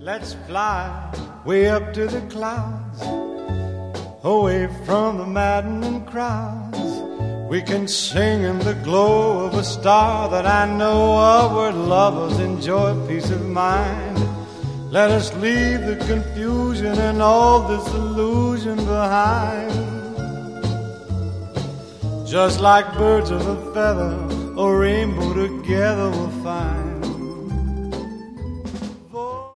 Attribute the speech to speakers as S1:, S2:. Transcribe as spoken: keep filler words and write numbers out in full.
S1: Let's fly way up to the clouds, away from the maddening crowds. We can sing in the glow of a star that I know of, where lovers enjoy peace of mind. Let us leave the confusion and all this illusion behind. Just like birds of a feather, a rainbow together we'll find.